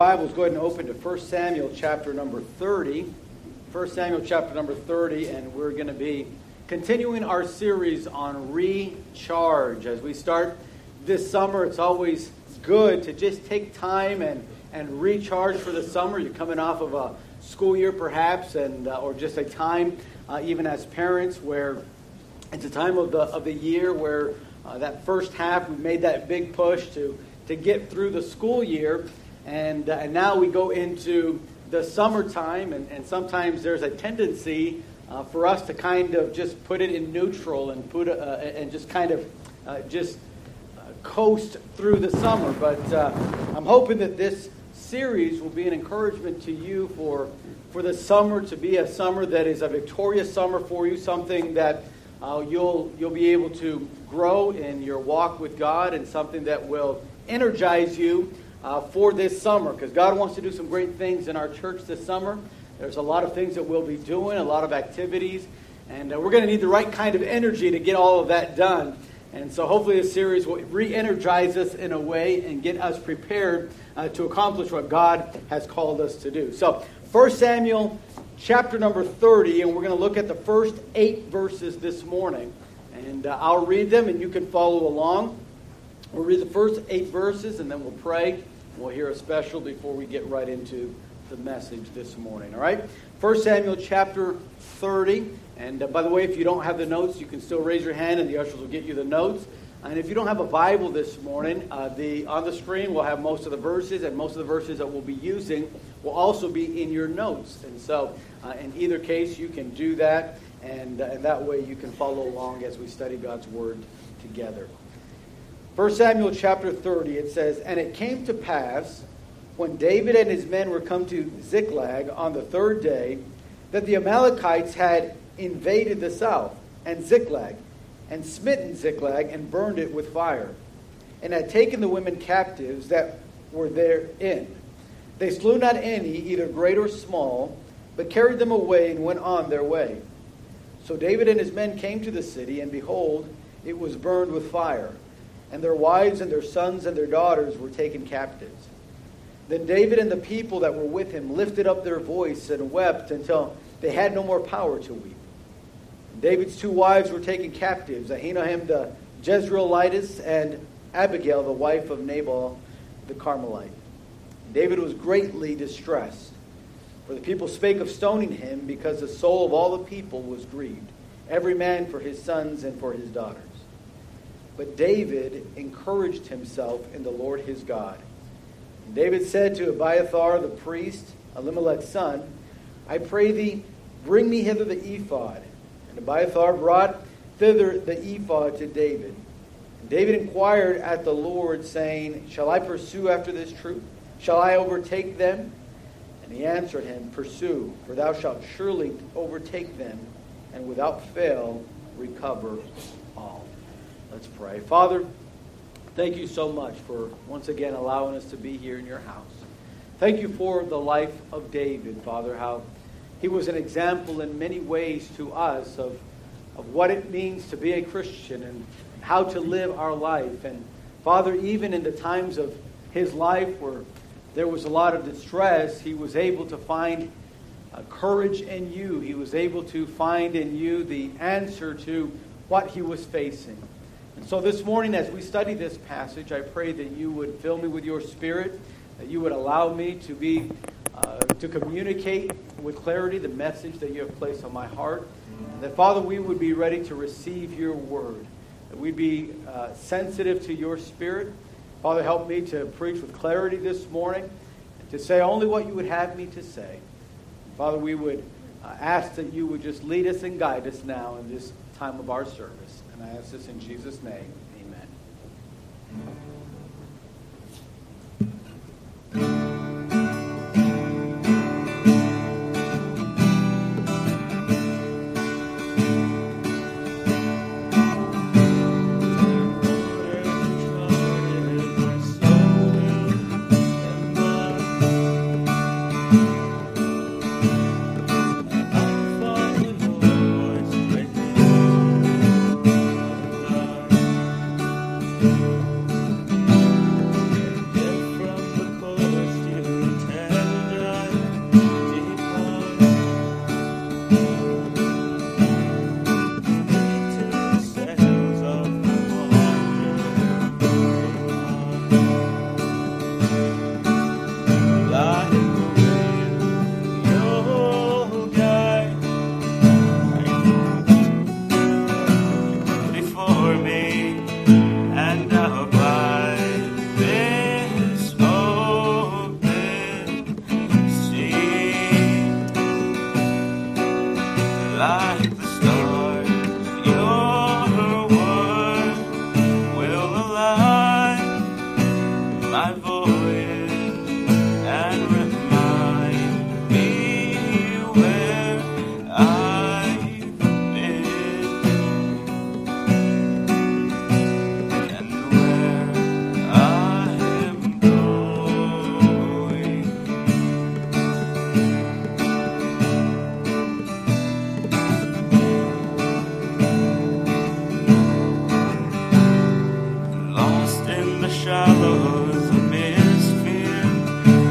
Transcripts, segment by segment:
Bibles, go ahead and open to 1 Samuel chapter number 30. 1 Samuel chapter number 30, and we're going to be continuing our series on recharge. As we start this summer, it's always good to just take time and recharge for the summer. You're coming off of a school year perhaps, and or just a time, even as parents, where it's a time of the year where that first half we've made that big push to get through the school year. And now we go into the summertime, and sometimes there's a tendency for us to kind of just put it in neutral and just kind of coast through the summer. But I'm hoping that this series will be an encouragement to you for the summer to be a summer that is a victorious summer for you, something that you'll be able to grow in your walk with God, and something that will energize you for this summer, because God wants to do some great things in our church this summer. There's a lot of things that we'll be doing, a lot of activities, and we're going to need the right kind of energy to get all of that done. And so hopefully this series will re-energize us in a way and get us prepared to accomplish what God has called us to do. So 1 Samuel chapter number 30, and we're going to look at the first 8 verses this morning. And I'll read them, and you can follow along. We'll read the first 8 verses, and then we'll pray. We'll hear a special before we get right into the message this morning. All right? 1 Samuel chapter 30. And by the way, if you don't have the notes, you can still raise your hand, and the ushers will get you the notes. And if you don't have a Bible this morning, on the screen we'll have most of the verses, and most of the verses that we'll be using will also be in your notes. And so in either case, you can do that, and that way you can follow along as we study God's Word together. 1 Samuel chapter 30, it says, "And it came to pass, when David and his men were come to Ziklag on the 3rd day, that the Amalekites had invaded the south, and Ziklag, and smitten Ziklag, and burned it with fire, and had taken the women captives that were therein. They slew not any, either great or small, but carried them away, and went on their way. So David and his men came to the city, and behold, it was burned with fire, and their wives and their sons and their daughters were taken captives. Then David and the people that were with him lifted up their voice and wept until they had no more power to weep. And David's 2 wives were taken captives, Ahinoam the Jezreelitess, and Abigail the wife of Nabal the Carmelite. And David was greatly distressed, for the people spake of stoning him, because the soul of all the people was grieved, every man for his sons and for his daughters. But David encouraged himself in the Lord his God. And David said to Abiathar the priest, Elimelech's son, I pray thee, bring me hither the ephod. And Abiathar brought thither the ephod to David. And David inquired at the Lord, saying, Shall I pursue after this troop? Shall I overtake them? And he answered him, Pursue, for thou shalt surely overtake them, and without fail recover all. Let's pray. Father, thank you so much for once again allowing us to be here in your house. Thank you for the life of David, Father, how he was an example in many ways to us of what it means to be a Christian and how to live our life. And Father, even in the times of his life where there was a lot of distress, he was able to find courage in you. He was able to find in you the answer to what he was facing. And so this morning, as we study this passage, I pray that you would fill me with your Spirit, that you would allow me to communicate with clarity the message that you have placed on my heart. And that, Father, we would be ready to receive your word, that we'd be sensitive to your Spirit. Father, help me to preach with clarity this morning, and to say only what you would have me to say. Father, we would ask that you would just lead us and guide us now in this time of our service. And I ask this in Jesus' name. Amen.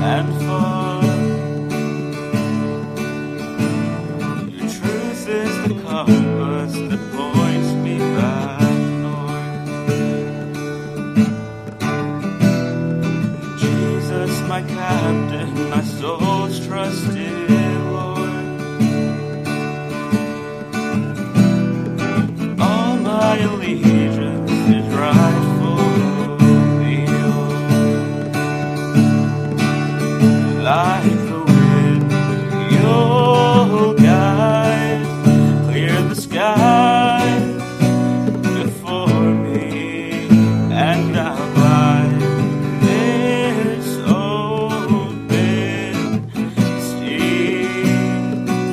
and far. Your truth is the compass that points me back north. Jesus, my captain, my soul's trusted Lord. All my allegiance is rightfully yours. Like the wind, you'll guide, clear the skies before me, and I'll glide this open sea.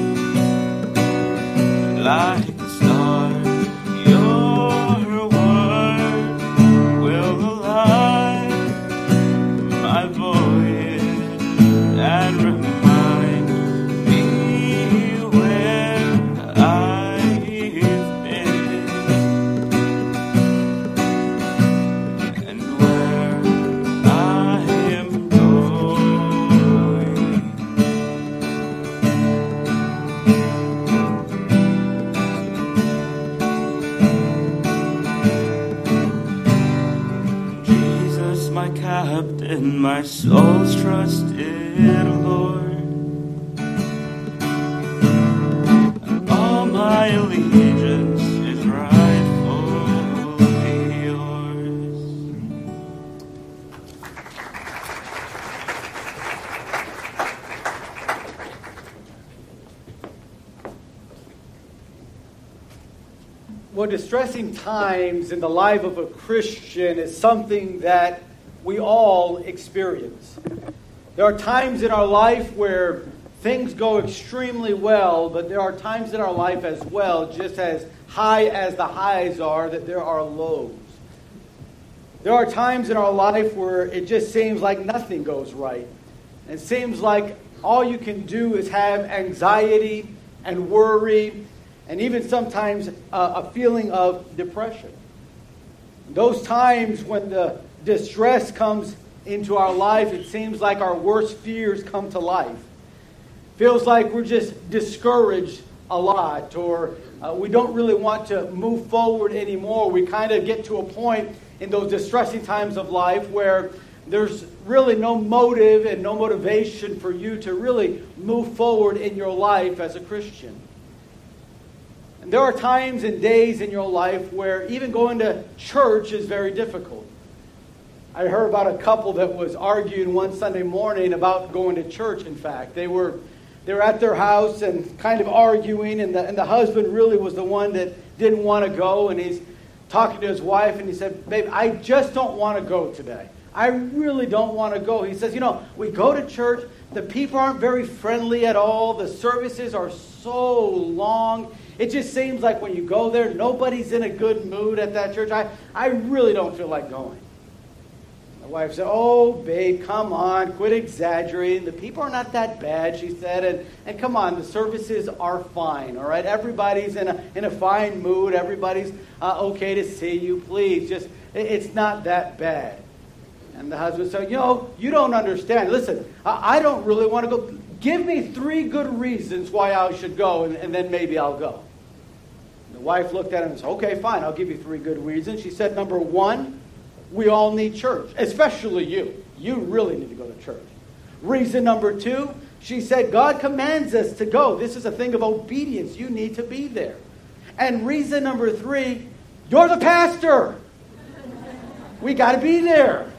Like the stars, your word will align my voyage and remind me where I've been and where I am going. Jesus, my captain, my soul's trusted Lord. All my allegiance is rightfully yours. Well, distressing times in the life of a Christian is something that we all experience. There are times in our life where things go extremely well, but there are times in our life as well, just as high as the highs are, that there are lows. There are times in our life where it just seems like nothing goes right. It seems like all you can do is have anxiety and worry, and even sometimes a feeling of depression. Those times when the distress comes into our life, it seems like our worst fears come to life. Feels like we're just discouraged a lot, or we don't really want to move forward anymore. We kind of get to a point in those distressing times of life where there's really no motive and no motivation for you to really move forward in your life as a Christian. And there are times and days in your life where even going to church is very difficult. I heard about a couple that was arguing one Sunday morning about going to church, in fact. They were at their house and kind of arguing, and the husband really was the one that didn't want to go, and he's talking to his wife, and he said, "Babe, I just don't want to go today. I really don't want to go." He says, we go to church, the people aren't very friendly at all, the services are so long. It just seems like when you go there, nobody's in a good mood at that church. I really don't feel like going. My wife said, "Oh, babe, come on, quit exaggerating. The people are not that bad," she said. And come on, the services are fine, all right? Everybody's in a fine mood. Everybody's okay to see you. Please, just, it's not that bad. And the husband said, "You don't understand. Listen, I don't really want to go. Give me 3 good reasons why I should go, and then maybe I'll go." The wife looked at him and said, "Okay, fine, I'll give you 3 good reasons." She said, "Number 1, we all need church, especially you. You really need to go to church." Reason number 2, she said, "God commands us to go. This is a thing of obedience. You need to be there." And reason number 3, you're the pastor. We got to be there.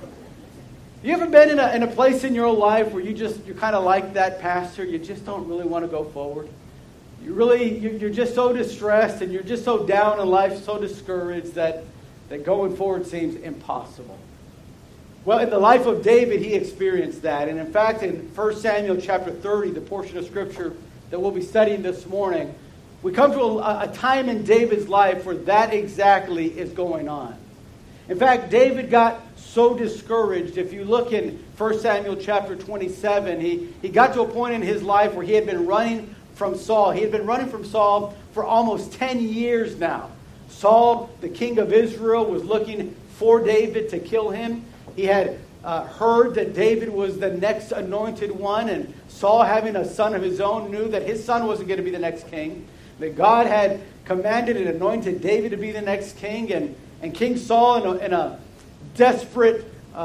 You ever been in a place in your life where you're kind of like that pastor? You just don't really want to go forward. You're just so distressed, and you're just so down in life, so discouraged that going forward seems impossible. Well, in the life of David, he experienced that. And in fact, in 1 Samuel chapter 30, the portion of Scripture that we'll be studying this morning, we come to a time in David's life where that exactly is going on. In fact, David got so discouraged. If you look in 1 Samuel chapter 27, he got to a point in his life where he had been running from Saul. He had been running from Saul for almost 10 years now. Saul, the king of Israel, was looking for David to kill him. He had heard that David was the next anointed one, and Saul, having a son of his own, knew that his son wasn't going to be the next king, that God had commanded and anointed David to be the next king, and King Saul, in a desperate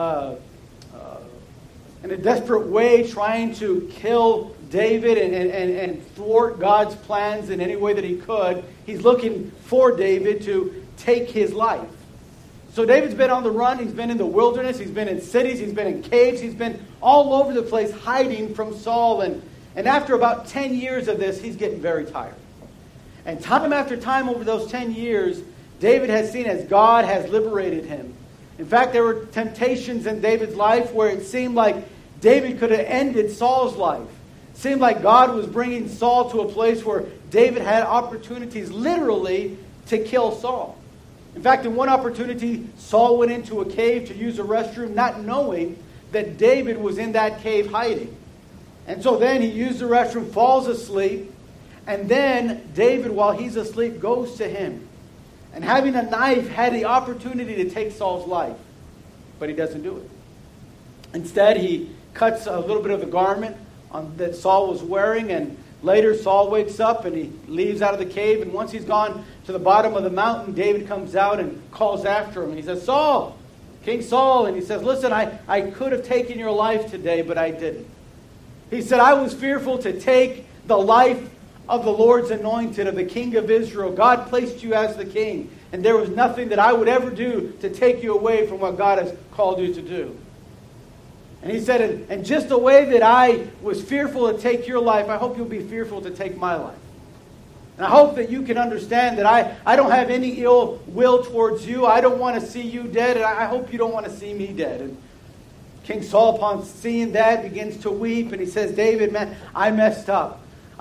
way, trying to kill David and thwart God's plans in any way that he could, he's looking for David to take his life. So David's been on the run. He's been in the wilderness. He's been in cities. He's been in caves. He's been all over the place hiding from Saul. And after about 10 years of this, he's getting very tired. And time after time over those 10 years, David has seen as God has liberated him. In fact, there were temptations in David's life where it seemed like David could have ended Saul's life. It seemed like God was bringing Saul to a place where David had opportunities literally to kill Saul. In fact, in one opportunity, Saul went into a cave to use a restroom, not knowing that David was in that cave hiding. And so then he used the restroom, falls asleep, and then David, while he's asleep, goes to him. And having a knife, had the opportunity to take Saul's life. But he doesn't do it. Instead, he cuts a little bit of the garment that Saul was wearing, and later Saul wakes up and he leaves out of the cave, and once he's gone to the bottom of the mountain, David comes out and calls after him. And he says, Saul, King Saul, and he says, listen, I could have taken your life today, but I didn't. He said, I was fearful to take the life of the Lord's anointed, of the King of Israel. God placed you as the king, and there was nothing that I would ever do to take you away from what God has called you to do. And he said, and just the way that I was fearful to take your life, I hope you'll be fearful to take my life. And I hope that you can understand that I don't have any ill will towards you. I don't want to see you dead, and I hope you don't want to see me dead. And King Saul, upon seeing that, begins to weep, and he says, David, man, I messed up.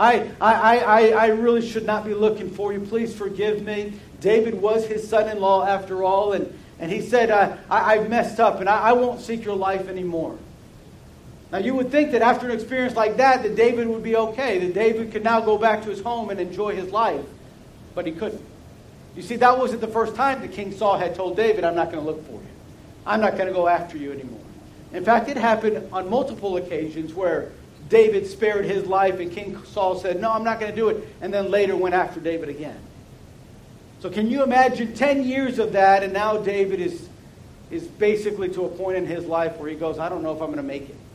I really should not be looking for you. Please forgive me. David was his son-in-law after all, and he said, I've messed up, and I won't seek your life anymore. Now, you would think that after an experience like that David would be okay, that David could now go back to his home and enjoy his life. But he couldn't. You see, that wasn't the first time that King Saul had told David, I'm not going to look for you. I'm not going to go after you anymore. In fact, it happened on multiple occasions where David spared his life and King Saul said, no, I'm not going to do it, and then later went after David again. So can you imagine 10 years of that, and now David is basically to a point in his life where he goes, I don't know if I'm going to make it.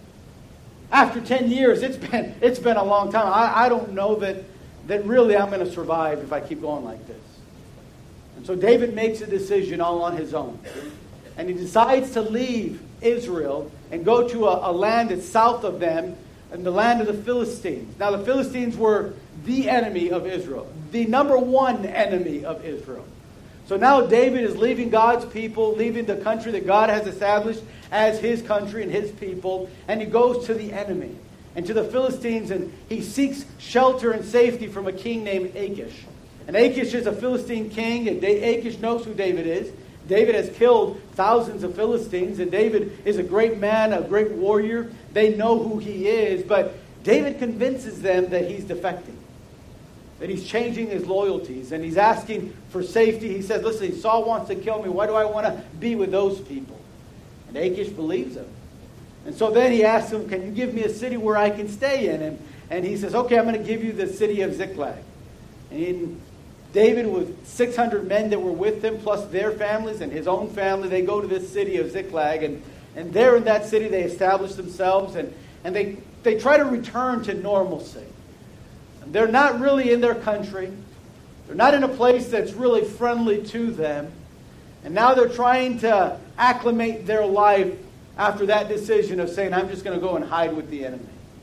After 10 years, it's been a long time. I don't know that really I'm going to survive if I keep going like this. And so David makes a decision all on his own. And he decides to leave Israel and go to a land that's south of them, and the land of the Philistines. Now the Philistines were the enemy of Israel, the number one enemy of Israel. So now David is leaving God's people, leaving the country that God has established as his country and his people, and he goes to the enemy and to the Philistines, and he seeks shelter and safety from a king named Achish. And Achish is a Philistine king, and Achish knows who David is. David has killed thousands of Philistines, and David is a great man, a great warrior. They know who he is, but David convinces them that he's defecting, that he's changing his loyalties, and he's asking for safety. He says, listen, Saul wants to kill me. Why do I want to be with those people? And Achish believes him. And so then he asks him, can you give me a city where I can stay in? And he says, okay, I'm going to give you the city of Ziklag. And David, with 600 men that were with him, plus their families and his own family, they go to this city of Ziklag. And there in that city, they establish themselves, and they try to return to normalcy. They're not really in their country. They're not in a place that's really friendly to them. And now they're trying to acclimate their life after that decision of saying, I'm just going to go and hide with the enemy.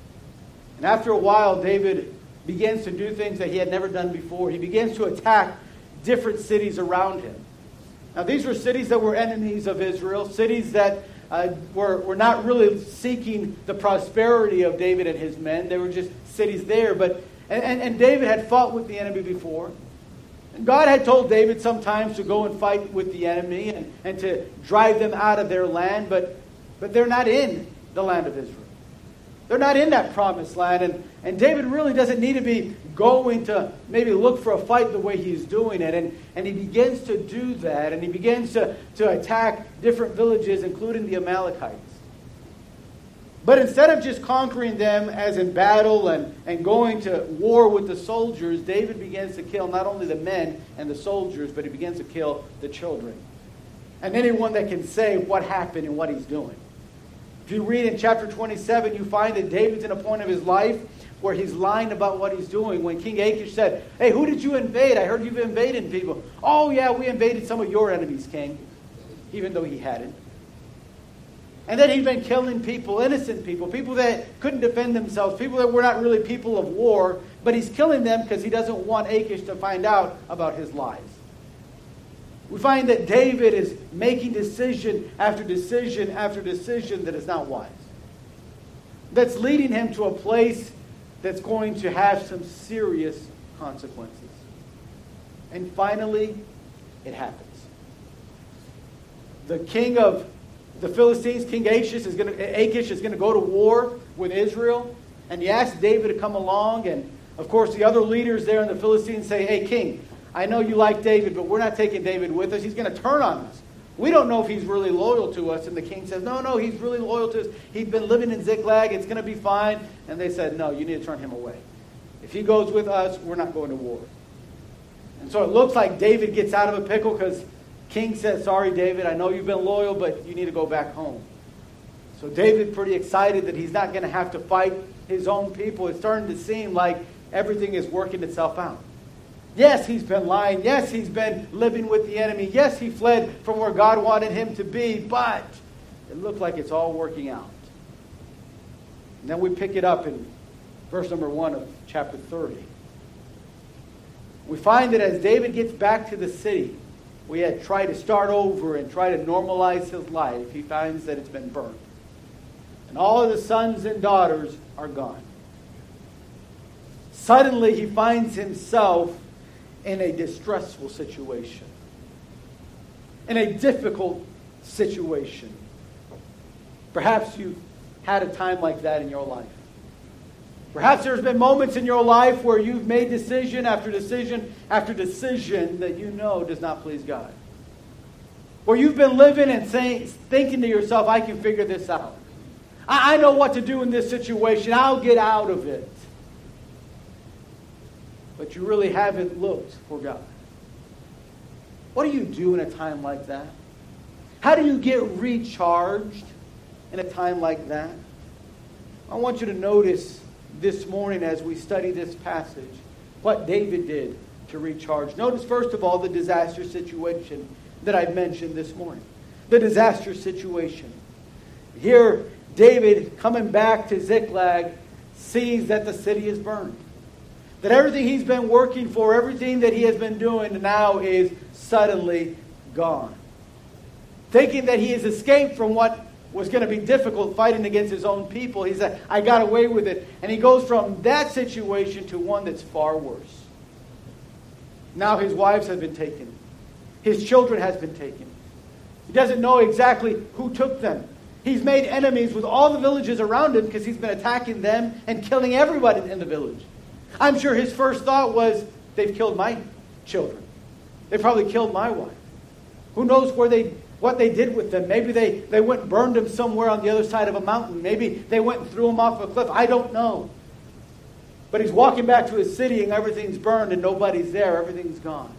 And after a while, David begins to do things that he had never done before. He begins to attack different cities around him. Now, these were cities that were enemies of Israel, cities that were not really seeking the prosperity of David and his men. They were just cities there. And David had fought with the enemy before. And God had told David sometimes to go and fight with the enemy and to drive them out of their land, but they're not in the land of Israel. They're not in that promised land. And David really doesn't need to be going to maybe look for a fight the way he's doing it. And he begins to do that. And he begins to attack different villages, including the Amalekites. But instead of just conquering them as in battle and going to war with the soldiers, David begins to kill not only the men and the soldiers, but he begins to kill the children. And anyone that can say what happened and what he's doing. If you read in chapter 27, you find that David's in a point of his life where he's lying about what he's doing. When King Achish said, "Hey, who did you invade? I heard you've invaded people." "Oh, yeah, we invaded some of your enemies, king," even though he hadn't. And then he'd been killing people, innocent people, people that couldn't defend themselves, people that were not really people of war, but he's killing them because he doesn't want Achish to find out about his lies. We find that David is making decision after decision after decision that is not wise. That's leading him to a place that's going to have some serious consequences. And finally, it happens. The king of the Philistines, King Achish, is going to go to war with Israel. And he asks David to come along. And, of course, the other leaders there in the Philistines say, "Hey, king, I know you like David, but we're not taking David with us. He's going to turn on us. We don't know if he's really loyal to us." And the king says, No, he's really loyal to us. He's been living in Ziklag. It's going to be fine. And they said, "No, you need to turn him away. If he goes with us, we're not going to war." And so it looks like David gets out of a pickle because king says, "Sorry, David, I know you've been loyal, but you need to go back home." So David's pretty excited that he's not going to have to fight his own people. It's starting to seem like everything is working itself out. Yes, he's been lying. Yes, he's been living with the enemy. Yes, he fled from where God wanted him to be, but it looks like it's all working out. And then we pick it up in verse number 1 of chapter 30. We find that as David gets back to the city, we had tried to start over and try to normalize his life. He finds that it's been burned. And all of the sons and daughters are gone. Suddenly he finds himself in a distressful situation. In a difficult situation. Perhaps you've had a time like that in your life. Perhaps there's been moments in your life where you've made decision after decision after decision that you know does not please God. Where you've been living and thinking to yourself, "I can figure this out. I know what to do in this situation. I'll get out of it." But you really haven't looked for God. What do you do in a time like that? How do you get recharged in a time like that? I want you to notice this morning as we study this passage what David did to recharge. Notice first of all the disaster situation that I mentioned this morning. The disaster situation. Here David, coming back to Ziklag, sees that the city is burned. That everything he's been working for, everything that he has been doing now is suddenly gone. Thinking that he has escaped from what was going to be difficult fighting against his own people, he said, "I got away with it." And he goes from that situation to one that's far worse. Now his wives have been taken. His children has been taken. He doesn't know exactly who took them. He's made enemies with all the villages around him because he's been attacking them and killing everybody in the village. I'm sure his first thought was, "They've killed my children. They probably killed my wife. Who knows what they did with them? Maybe they went and burned them somewhere on the other side of a mountain. Maybe they went and threw them off a cliff. I don't know." But he's walking back to his city and everything's burned and nobody's there. Everything's gone.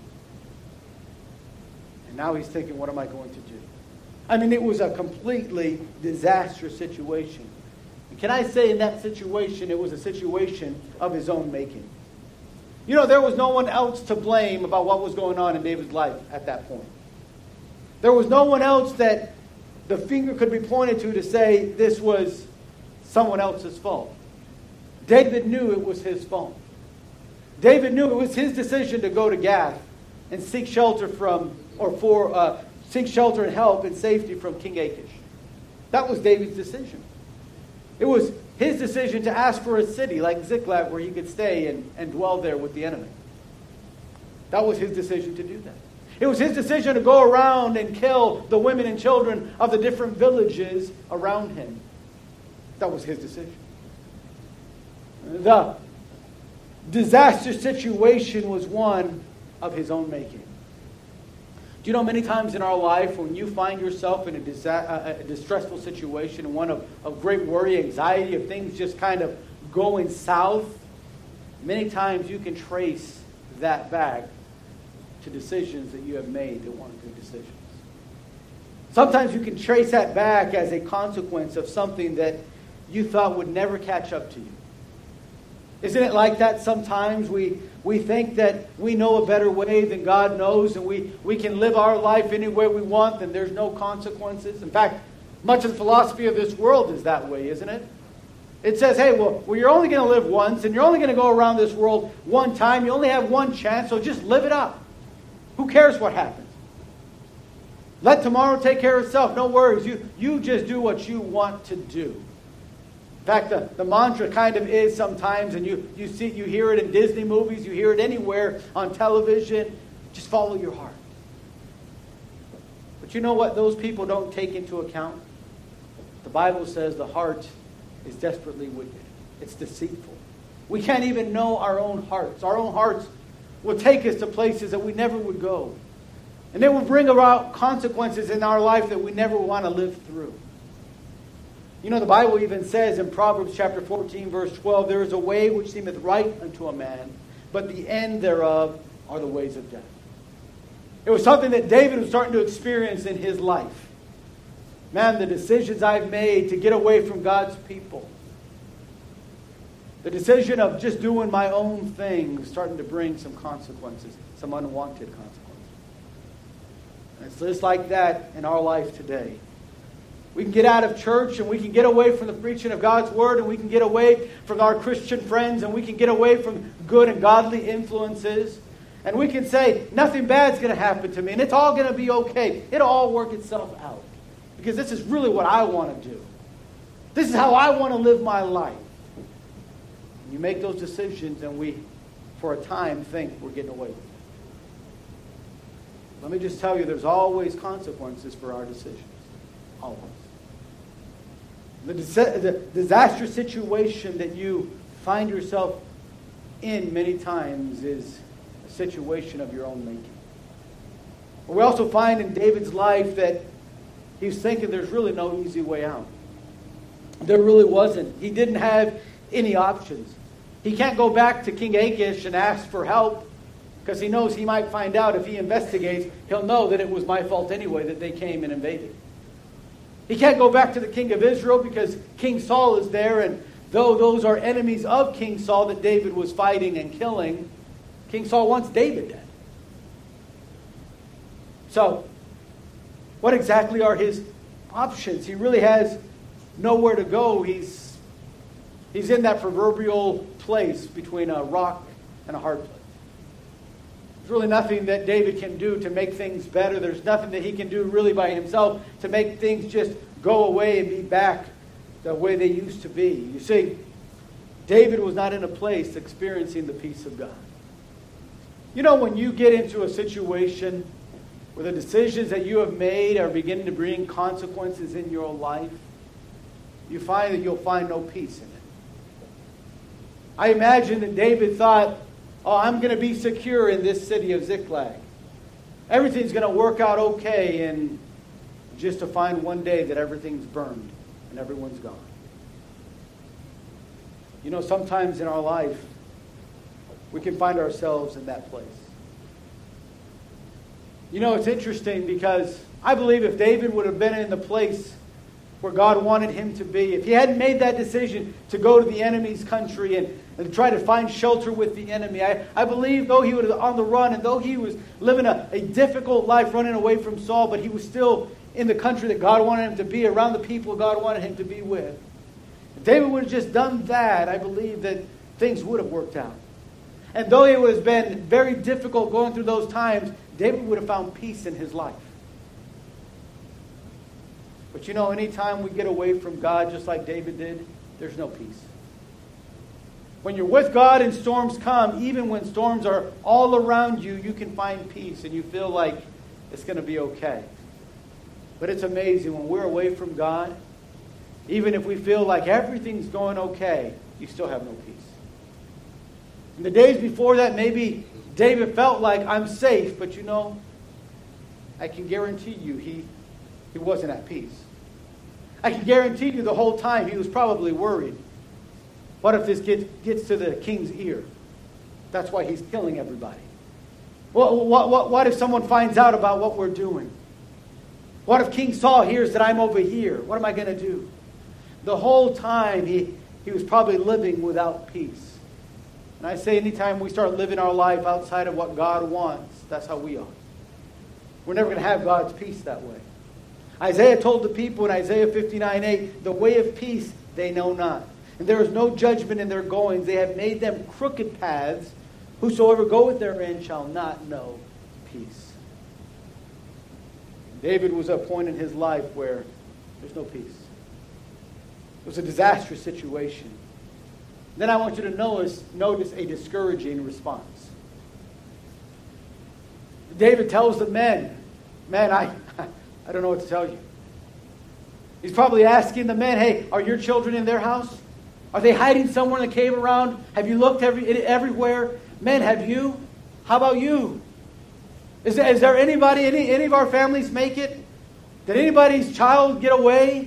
And now he's thinking, what am I going to do? I mean, it was a completely disastrous situation. And can I say in that situation, it was a situation of his own making. You know, there was no one else to blame about what was going on in David's life at that point. There was no one else that the finger could be pointed to say this was someone else's fault. David knew it was his fault. David knew it was his decision to go to Gath and seek shelter seek shelter and help and safety from King Achish. That was David's decision. It was his decision to ask for a city like Ziklag where he could stay and dwell there with the enemy. That was his decision to do that. It was his decision to go around and kill the women and children of the different villages around him. That was his decision. The disaster situation was one of his own making. Do you know many times in our life when you find yourself in a distressful situation, one of great worry, anxiety, of things just kind of going south, many times you can trace that back to decisions that you have made that weren't good decisions. Sometimes you can trace that back as a consequence of something that you thought would never catch up to you. Isn't it like that sometimes? We think that we know a better way than God knows, and we can live our life any way we want, and there's no consequences. In fact, much of the philosophy of this world is that way, isn't it? It says, hey, well you're only going to live once, and you're only going to go around this world one time. You only have one chance, so just live it up. Who cares what happens? Let tomorrow take care of itself. No worries. You just do what you want to do. In fact, the mantra kind of is sometimes, and you hear it in Disney movies, you hear it anywhere on television, just follow your heart. But you know what those people don't take into account? The Bible says the heart is desperately wicked. It's deceitful. We can't even know our own hearts. Our own hearts will take us to places that we never would go. And they will bring about consequences in our life that we never want to live through. You know, the Bible even says in Proverbs chapter 14, verse 12, there is a way which seemeth right unto a man, but the end thereof are the ways of death. It was something that David was starting to experience in his life. Man, the decisions I've made to get away from God's people, the decision of just doing my own thing is starting to bring some consequences, some unwanted consequences. And it's just like that in our life today. We can get out of church and we can get away from the preaching of God's Word, and we can get away from our Christian friends, and we can get away from good and godly influences. And we can say, nothing bad's going to happen to me, and it's all going to be okay. It'll all work itself out. Because this is really what I want to do. This is how I want to live my life. And you make those decisions, and we, for a time, think we're getting away with it. Let me just tell you, there's always consequences for our decisions. Always. The disastrous situation that you find yourself in many times is a situation of your own making. But we also find in David's life that he's thinking there's really no easy way out. There really wasn't. He didn't have any options. He can't go back to King Achish and ask for help, because he knows he might find out if he investigates, he'll know that it was my fault anyway that they came and invaded. He can't go back to the king of Israel because King Saul is there, and though those are enemies of King Saul that David was fighting and killing, King Saul wants David dead. So, what exactly are his options? He really has nowhere to go. He's in that proverbial place between a rock and a hard place. There's really nothing that David can do to make things better. There's nothing that he can do really by himself to make things just go away and be back the way they used to be. You see, David was not in a place experiencing the peace of God. You know, when you get into a situation where the decisions that you have made are beginning to bring consequences in your life, you find that you'll find no peace in it. I imagine that David thought, oh, I'm going to be secure in this city of Ziklag. Everything's going to work out okay, and just to find one day that everything's burned and everyone's gone. You know, sometimes in our life, we can find ourselves in that place. You know, it's interesting because I believe if David would have been in the place where God wanted him to be, if he hadn't made that decision to go to the enemy's country and try to find shelter with the enemy, I believe though he was on the run and though he was living a difficult life running away from Saul, but he was still in the country that God wanted him to be, around the people God wanted him to be with. If David would have just done that, I believe that things would have worked out. And though it would have been very difficult going through those times, David would have found peace in his life. But you know, anytime we get away from God, just like David did, there's no peace. When you're with God and storms come, even when storms are all around you, you can find peace and you feel like it's going to be okay. But it's amazing when we're away from God, even if we feel like everything's going okay, you still have no peace. In the days before that, maybe David felt like, I'm safe, but I can guarantee you he wasn't at peace. I can guarantee you the whole time he was probably worried. What if this gets to the king's ear? That's why he's killing everybody. What if someone finds out about what we're doing? What if King Saul hears that I'm over here? What am I going to do? The whole time he was probably living without peace. And I say anytime we start living our life outside of what God wants, that's how we are. We're never going to have God's peace that way. Isaiah told the people in Isaiah 59:8, the way of peace they know not. And there is no judgment in their goings. They have made them crooked paths. Whosoever goeth therein shall not know peace. David was at a point in his life where there's no peace. It was a disastrous situation. Then I want you to notice a discouraging response. David tells the men, I don't know what to tell you. He's probably asking the men, hey, are your children in their house? Are they hiding somewhere in the cave around? Have you looked everywhere? Men, have you? How about you? Is there anybody, any of our families make it? Did anybody's child get away?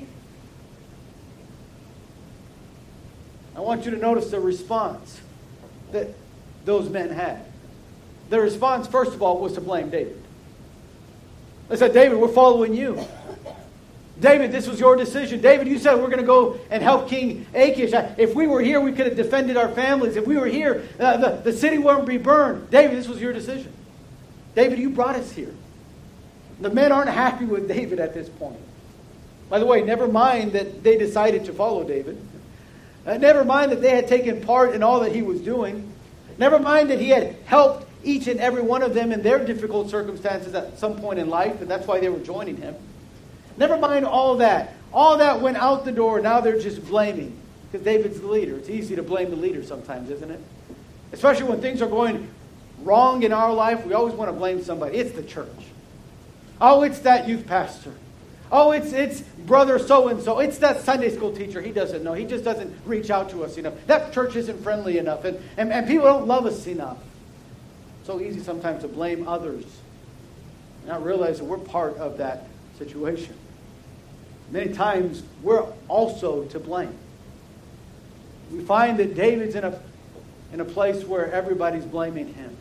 I want you to notice the response that those men had. The response, first of all, was to blame David. They said, David, we're following you. David, this was your decision. David, you said we're going to go and help King Achish. If we were here, we could have defended our families. If we were here, the city wouldn't be burned. David, this was your decision. David, you brought us here. The men aren't happy with David at this point. By the way, never mind that they decided to follow David. Never mind that they had taken part in all that he was doing. Never mind that he had helped each and every one of them in their difficult circumstances at some point in life, and that's why they were joining him. Never mind all that. All that went out the door. Now they're just blaming. Because David's the leader. It's easy to blame the leader sometimes, isn't it? Especially when things are going wrong in our life, we always want to blame somebody. It's the church. Oh, it's that youth pastor. Oh, it's brother so-and-so. It's that Sunday school teacher. He doesn't know. He just doesn't reach out to us enough. That church isn't friendly enough. And people don't love us enough. So easy sometimes to blame others. And not realize that we're part of that situation. Many times we're also to blame. We find that David's in a place where everybody's blaming him.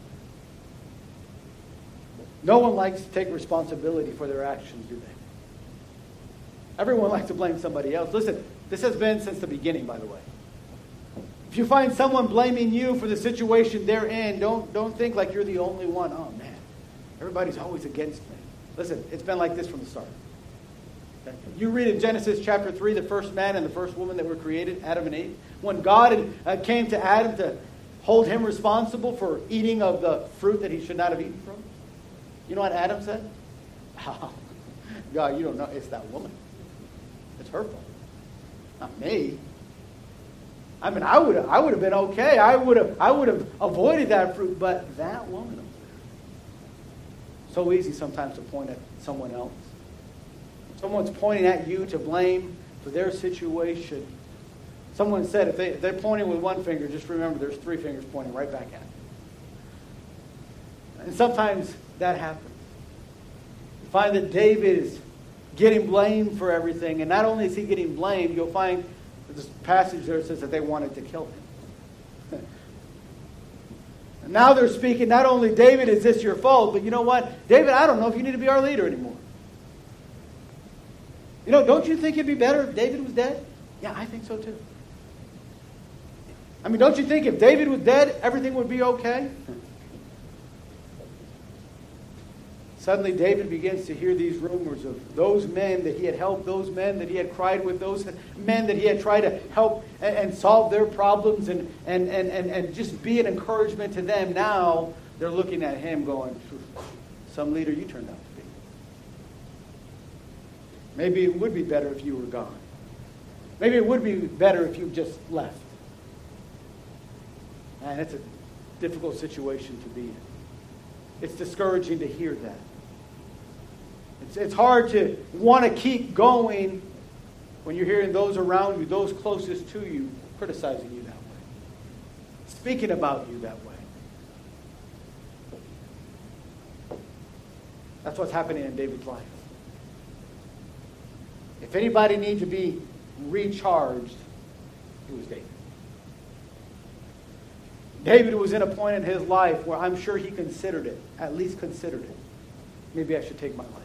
No one likes to take responsibility for their actions, do they? Everyone likes to blame somebody else. Listen, this has been since the beginning, by the way. If you find someone blaming you for the situation they're in, don't think like you're the only one. Oh, man, everybody's always against me. Listen, it's been like this from the start. Okay? You read in Genesis chapter 3, the first man and the first woman that were created, Adam and Eve. When God came to Adam to hold him responsible for eating of the fruit that he should not have eaten from, you know what Adam said? Oh, God, you don't know. It's that woman. It's her fault. Not me. I mean, I would have been okay. I would have avoided that fruit, but that woman over there. So easy sometimes to point at someone else. Someone's pointing at you to blame for their situation. Someone said if they're pointing with one finger, just remember there's three fingers pointing right back at them. And sometimes that happens. You find that David is getting blamed for everything. And not only is he getting blamed, you'll find this passage there says that they wanted to kill him. And now they're speaking, not only, David, is this your fault? But you know what? David, I don't know if you need to be our leader anymore. You know, don't you think it'd be better if David was dead? Yeah, I think so too. I mean, don't you think if David was dead, everything would be okay? Suddenly David begins to hear these rumors of those men that he had helped, those men that he had cried with, those men that he had tried to help and solve their problems and just be an encouragement to them. Now they're looking at him going, some leader you turned out to be. Maybe it would be better if you were gone. Maybe it would be better if you just left. And it's a difficult situation to be in. It's discouraging to hear that. It's hard to want to keep going when you're hearing those around you, those closest to you, criticizing you that way, speaking about you that way. That's what's happening in David's life. If anybody needs to be recharged, it was David. David was in a point in his life where I'm sure he considered it, at least considered it. Maybe I should take my life.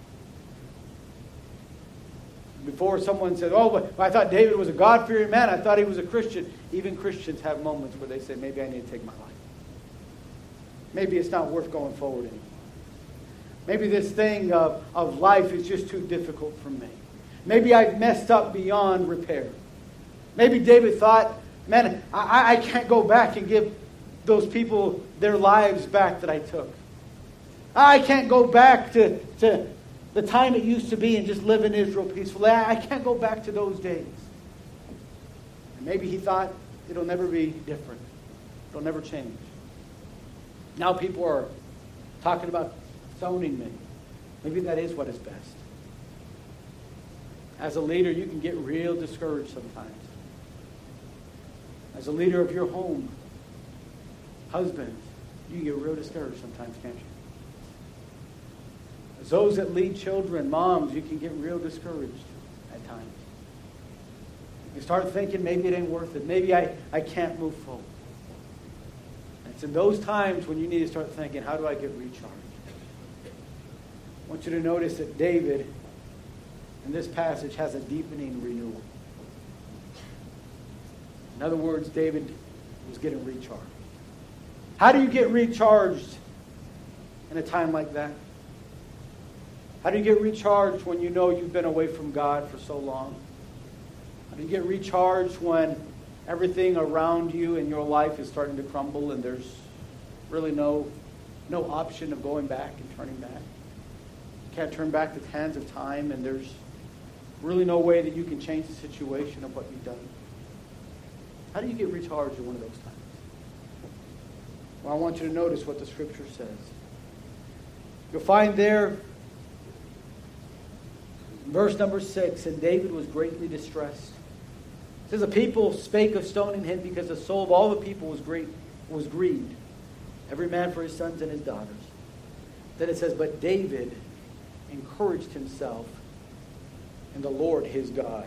Before someone said, oh, but I thought David was a God-fearing man. I thought he was a Christian. Even Christians have moments where they say, maybe I need to take my life. Maybe it's not worth going forward anymore. Maybe this thing of life is just too difficult for me. Maybe I've messed up beyond repair. Maybe David thought, man, I can't go back and give those people their lives back that I took. I can't go back to the time it used to be and just live in Israel peacefully. I can't go back to those days. And maybe he thought it'll never be different. It'll never change. Now people are talking about stoning me. Maybe that is what is best. As a leader, you can get real discouraged sometimes. As a leader of your home, husbands, you can get real discouraged sometimes, can't you? As those that lead children, moms, you can get real discouraged at times. You start thinking, maybe it ain't worth it. Maybe I can't move forward. And it's in those times when you need to start thinking, how do I get recharged? I want you to notice that David, in this passage, has a deepening renewal. In other words, David was getting recharged. How do you get recharged in a time like that? How do you get recharged when you know you've been away from God for so long? How do you get recharged when everything around you in your life is starting to crumble and there's really no option of going back and turning back? You can't turn back the hands of time, and there's really no way that you can change the situation of what you've done. How do you get recharged in one of those times? Well, I want you to notice what the Scripture says. You'll find there, verse number 6, and David was greatly distressed. It says, the people spake of stoning him because the soul of all the people was grieved, every man for his sons and his daughters. Then it says, but David encouraged himself in the Lord his God.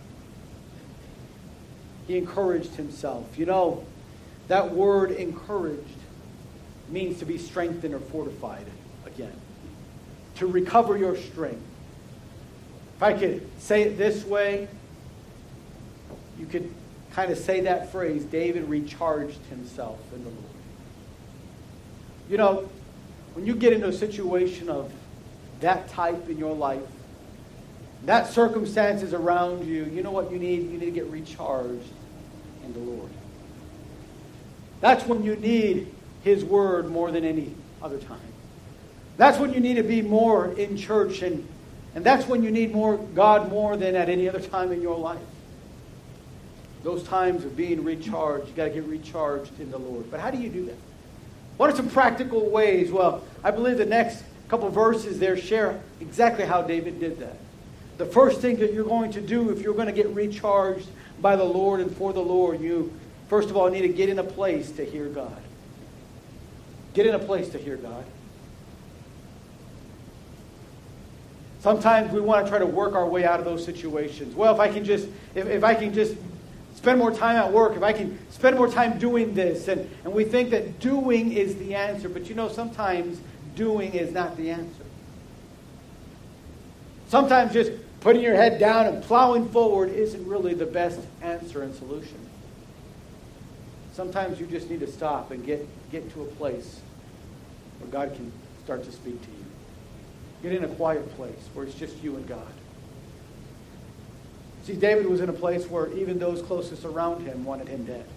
He encouraged himself. You know, that word encouraged means to be strengthened or fortified again. To recover your strength. If I could say it this way, you could kind of say that phrase, David recharged himself in the Lord. You know, when you get into a situation of that type in your life, that circumstances around you, you know what you need? You need to get recharged in the Lord. That's when you need His Word more than any other time. That's when you need to be more in church, and that's when you need God more than at any other time in your life. Those times of being recharged, you've got to get recharged in the Lord. But how do you do that? What are some practical ways? Well, I believe the next couple verses there share exactly how David did that. The first thing that you're going to do if you're going to get recharged by the Lord and for the Lord, you, first of all, need to get in a place to hear God. Get in a place to hear God. Sometimes we want to try to work our way out of those situations. Well, if I can just spend more time at work, if I can spend more time doing this, and we think that doing is the answer. But you know, sometimes doing is not the answer. Sometimes just putting your head down and plowing forward isn't really the best answer and solution. Sometimes you just need to stop and get to a place where God can start to speak to you. Get in a quiet place where it's just you and God. See, David was in a place where even those closest around him wanted him dead.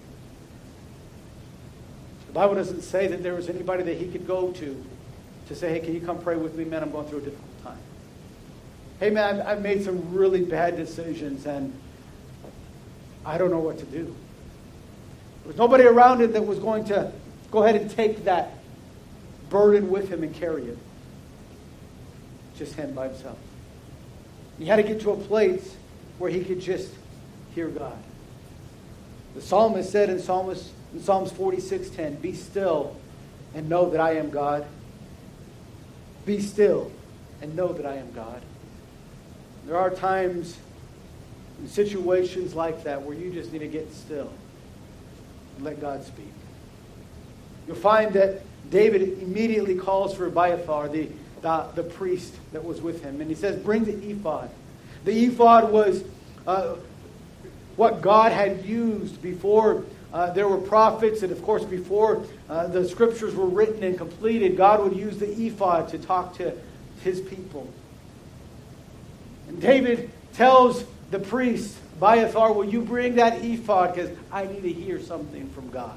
The Bible doesn't say that there was anybody that he could go to say, hey, can you come pray with me? Man, I'm going through a difficult time. Hey, man, I've made some really bad decisions, and I don't know what to do. There was nobody around him that was going to go ahead and take that burden with him and carry it. Just him by himself. He had to get to a place where he could just hear God. The psalmist said in Psalms 46:10, "Be still and know that I am God." Be still and know that I am God. There are times in situations like that where you just need to get still and let God speak. You'll find that David immediately calls for Abiathar, the priest that was with him. And he says, bring the ephod. The ephod was what God had used before there were prophets. And of course, before the scriptures were written and completed, God would use the ephod to talk to his people. And David tells the priest, Abiathar, will you bring that ephod? Because I need to hear something from God.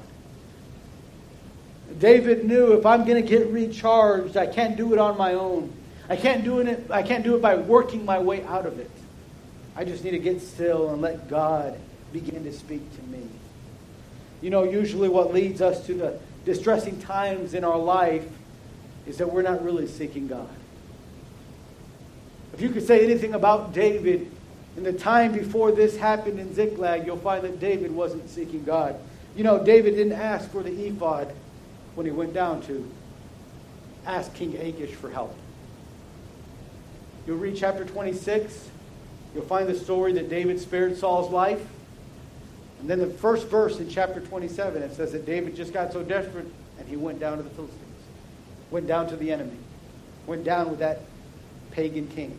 David knew if I'm going to get recharged, I can't do it on my own. I can't do it by working my way out of it. I just need to get still and let God begin to speak to me. You know, usually what leads us to the distressing times in our life is that we're not really seeking God. If you could say anything about David in the time before this happened in Ziklag, you'll find that David wasn't seeking God. You know, David didn't ask for the ephod when he went down to ask King Achish for help. You'll read chapter 26. You'll find the story that David spared Saul's life. And then the first verse in chapter 27, it says that David just got so desperate and he went down to the Philistines. Went down to the enemy. Went down with that pagan king.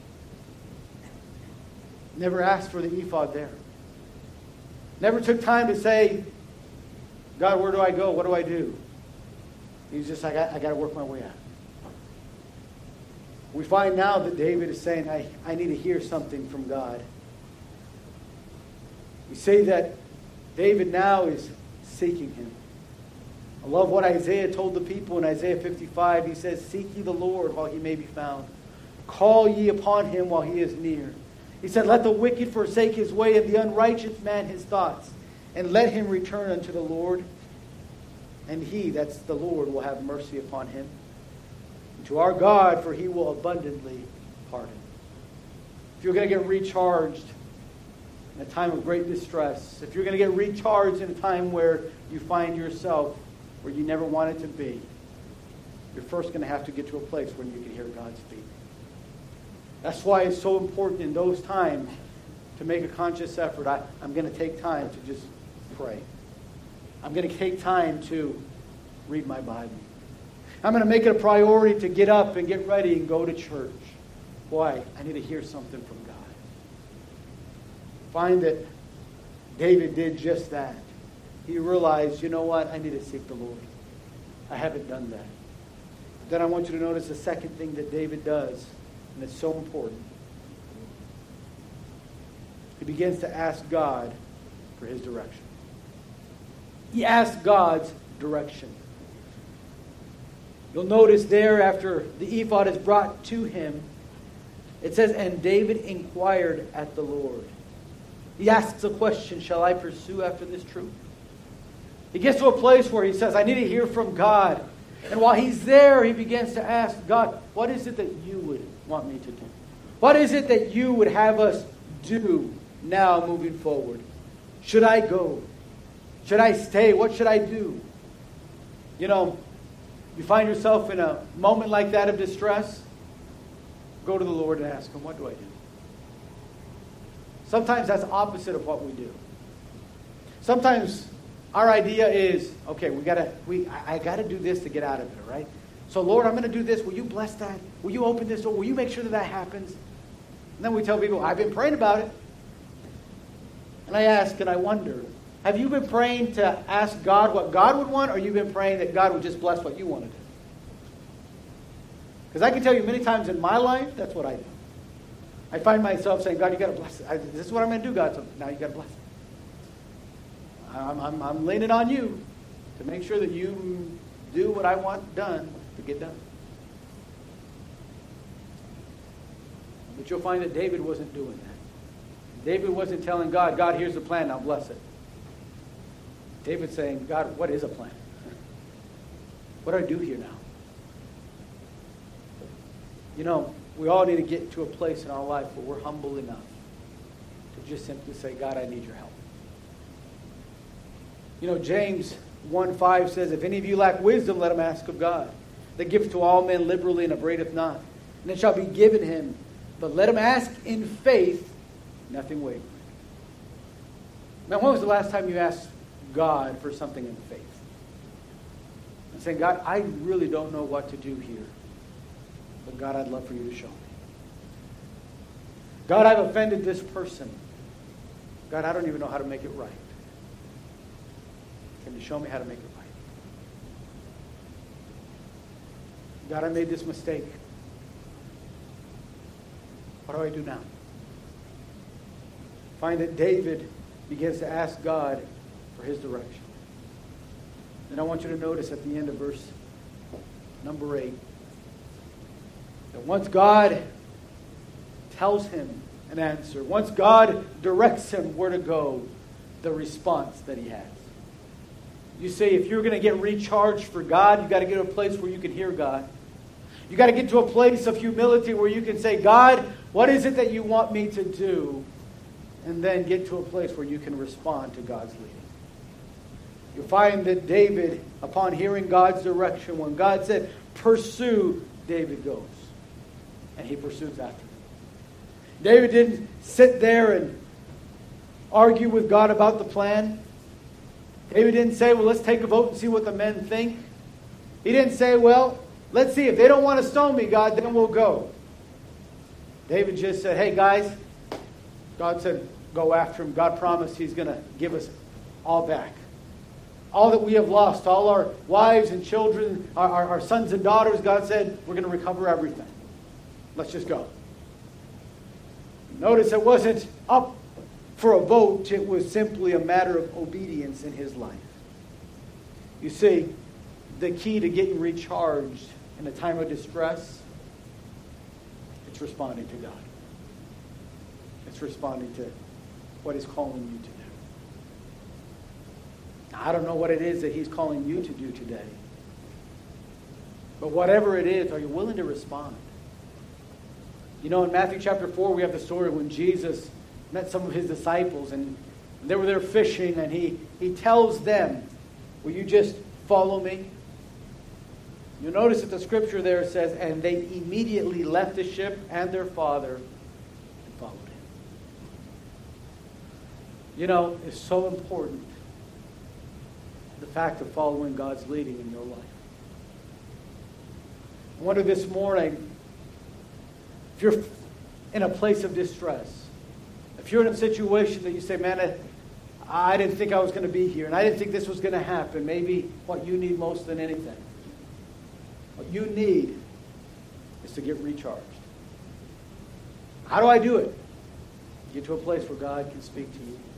Never asked for the ephod there. Never took time to say, God, where do I go? What do I do? He's just like, I got to work my way out. We find now that David is saying, I need to hear something from God. We say that David now is seeking him. I love what Isaiah told the people in Isaiah 55. He says, seek ye the Lord while he may be found. Call ye upon him while he is near. He said, let the wicked forsake his way and the unrighteous man his thoughts. And let him return unto the Lord. And he, that's the Lord, will have mercy upon him. And to our God, for he will abundantly pardon. If you're going to get recharged in a time of great distress, if you're going to get recharged in a time where you find yourself where you never wanted to be, you're first going to have to get to a place where you can hear God speak. That's why it's so important in those times to make a conscious effort. I'm going to take time to just pray. I'm going to take time to read my Bible. I'm going to make it a priority to get up and get ready and go to church. Why? I need to hear something from God. Find that David did just that. He realized, you know what? I need to seek the Lord. I haven't done that. Then I want you to notice the second thing that David does, and it's so important. He begins to ask God for his direction. He asks God's direction. You'll notice there after the ephod is brought to him, it says, and David inquired at the Lord. He asks a question, shall I pursue after this truth? He gets to a place where he says, I need to hear from God. And while he's there, he begins to ask God, what is it that you would want me to do? What is it that you would have us do now moving forward? Should I go? Should I stay? What should I do? You know, you find yourself in a moment like that of distress, go to the Lord and ask him, what do I do? Sometimes that's opposite of what we do. Sometimes our idea is, okay, I got to do this to get out of it, all right? So Lord, I'm going to do this. Will you bless that? Will you open this door? Will you make sure that happens? And then we tell people, I've been praying about it. And I ask and I wonder, have you been praying to ask God what God would want, or have you been praying that God would just bless what you want to do? Because I can tell you many times in my life, that's what I do. I find myself saying, God, you got to bless it. This is what I'm going to do, God. So now you got to bless it. I'm leaning on you to make sure that you do what I want done to get done. But you'll find that David wasn't doing that. David wasn't telling God, God, here's the plan, now bless it. David's saying, God, what is a plan? What do I do here now? You know, we all need to get to a place in our life where we're humble enough to just simply say, God, I need your help. You know, James 1:5 says, if any of you lack wisdom, let him ask of God, that giveth to all men liberally and upbraideth not, and it shall be given him. But let him ask in faith, nothing wavering. Now, when was the last time you asked God for something in faith? And saying, God, I really don't know what to do here. But God, I'd love for you to show me. God, I've offended this person. God, I don't even know how to make it right. Can you show me how to make it right? God, I made this mistake. What do I do now? Find that David begins to ask God for his direction. And I want you to notice at the end of verse number 8 that once God tells him an answer, once God directs him where to go, the response that he has. You see, if you're going to get recharged for God, you've got to get to a place where you can hear God. You've got to get to a place of humility where you can say, God, what is it that you want me to do? And then get to a place where you can respond to God's leading. You'll find that David, upon hearing God's direction, when God said, pursue, David goes. And he pursues after him. David didn't sit there and argue with God about the plan. David didn't say, well, let's take a vote and see what the men think. He didn't say, well, let's see. If they don't want to stone me, God, then we'll go. David just said, hey, guys, God said, go after him. God promised he's going to give us all back. All that we have lost, all our wives and children, our sons and daughters, God said, we're going to recover everything. Let's just go. Notice it wasn't up for a vote. It was simply a matter of obedience in his life. You see, the key to getting recharged in a time of distress, it's responding to God. It's responding to what he's calling you to do. Now, I don't know what it is that he's calling you to do today. But whatever it is, are you willing to respond? You know, in Matthew chapter 4, we have the story when Jesus met some of his disciples, and they were there fishing, and he tells them, will you just follow me? You'll notice that the scripture there says, and they immediately left the ship and their father and followed him. You know, it's so important, the fact of following God's leading in your life. I wonder this morning, if you're in a place of distress, if you're in a situation that you say, man, I didn't think I was going to be here, and I didn't think this was going to happen, maybe what you need most than anything, what you need is to get recharged. How do I do it? Get to a place where God can speak to you.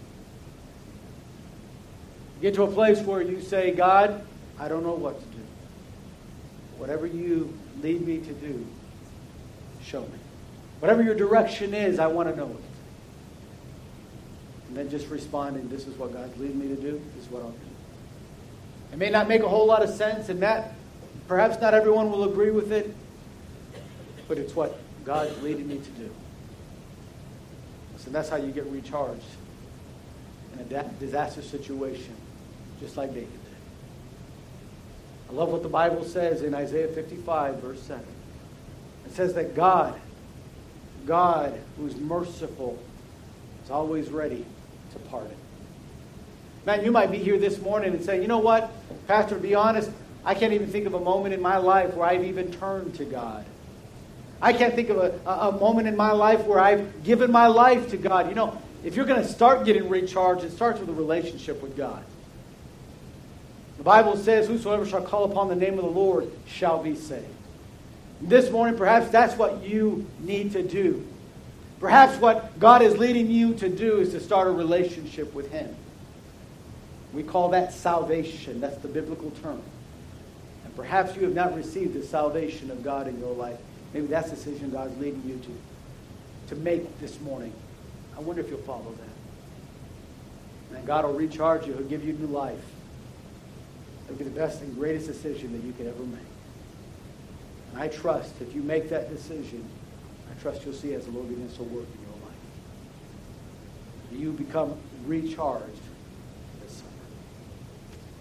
Get to a place where you say, God, I don't know what to do. Whatever you lead me to do, show me. Whatever your direction is, I want to know it. And then just responding, this is what God's leading me to do, this is what I'll do. It may not make a whole lot of sense, and perhaps not everyone will agree with it, but it's what God's leading me to do. So that's how you get recharged in a disaster situation, just like David did. I love what the Bible says in Isaiah 55, verse 7. It says that God, who's merciful, is always ready to pardon. Man, you might be here this morning and say, you know what, Pastor, to be honest, I can't even think of a moment in my life where I've even turned to God. I can't think of a moment in my life where I've given my life to God. You know, if you're going to start getting recharged, it starts with a relationship with God. The Bible says, whosoever shall call upon the name of the Lord shall be saved. This morning, perhaps that's what you need to do. Perhaps what God is leading you to do is to start a relationship with Him. We call that salvation. That's the biblical term. And perhaps you have not received the salvation of God in your life. Maybe that's the decision God's leading you to make this morning. I wonder if you'll follow that. And God will recharge you. He'll give you new life. It'll be the best and greatest decision that you could ever make. And I trust if you make that decision, I trust you'll see as the Lord begins to work in your life. You become recharged this summer.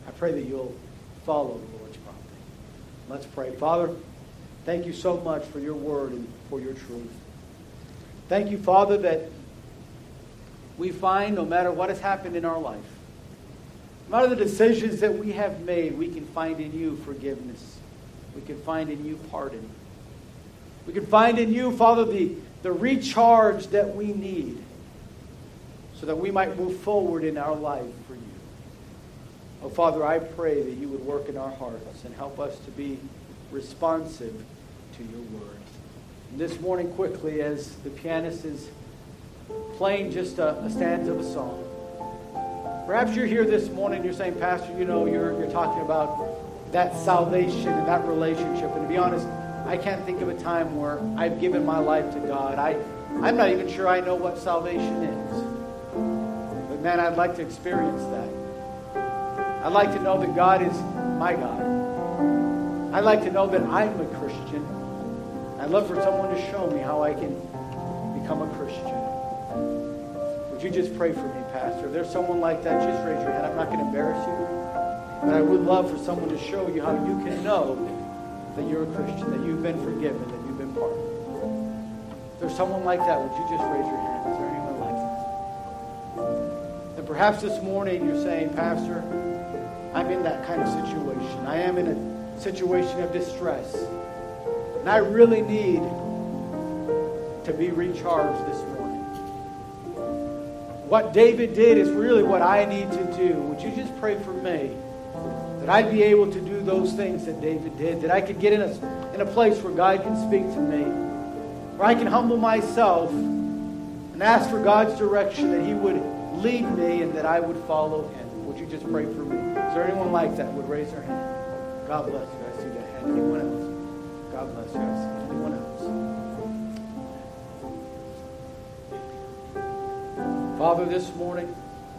I pray that you'll follow the Lord's prompting. Let's pray. Father, thank you so much for your word and for your truth. Thank you, Father, that we find no matter what has happened in our life, no matter the decisions that we have made, we can find in you forgiveness. We can find in you pardon. We can find in you, Father, the recharge that we need so that we might move forward in our life for you. Oh, Father, I pray that you would work in our hearts and help us to be responsive to your word. And this morning, quickly, as the pianist is playing just a stanza of a song, perhaps you're here this morning and you're saying, Pastor, you're talking about that salvation and that relationship. And to be honest, I can't think of a time where I've given my life to God. I'm not even sure I know what salvation is. But man, I'd like to experience that. I'd like to know that God is my God. I'd like to know that I'm a Christian. I'd love for someone to show me how I can become a Christian. Would you just pray for me, Pastor? If there's someone like that, just raise your hand. I'm not going to embarrass you. But I would love for someone to show you how you can know that you're a Christian, that you've been forgiven, that you've been pardoned. If there's someone like that, would you just raise your hand? Is there anyone like that? And perhaps this morning you're saying, Pastor, I'm in that kind of situation. I am in a situation of distress. And I really need to be recharged this morning. What David did is really what I need to do. Would you just pray for me that I'd be able to do those things that David did, that I could get in a place where God can speak to me, where I can humble myself and ask for God's direction, that he would lead me and that I would follow him. Would you just pray for me? Is there anyone like that would raise their hand? God bless you. I see that hand. Anyone else? God bless you. I see anyone else? Father, this morning,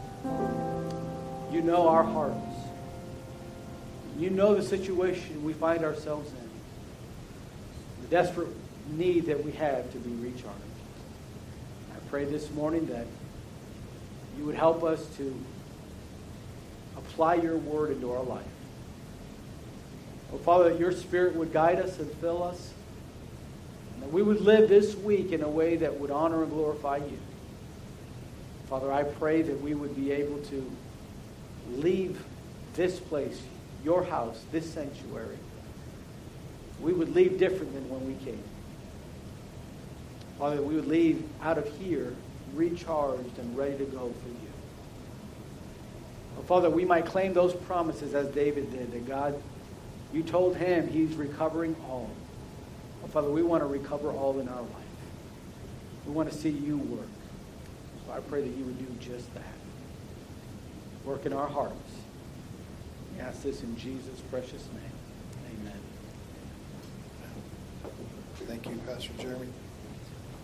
you know our hearts. You know the situation we find ourselves in. The desperate need that we have to be recharged. I pray this morning that you would help us to apply your word into our life. Oh, Father, that your Spirit would guide us and fill us, and that we would live this week in a way that would honor and glorify you. Father, I pray that we would be able to leave this place, your house, this sanctuary. We would leave different than when we came. Father, we would leave out of here recharged and ready to go for you. Oh, Father, we might claim those promises as David did, that God, you told him he's recovering all. Oh, Father, we want to recover all in our life. We want to see you work. So I pray that you would do just that. Work in our hearts. We ask this in Jesus' precious name. Amen. Thank you, Pastor Jeremy.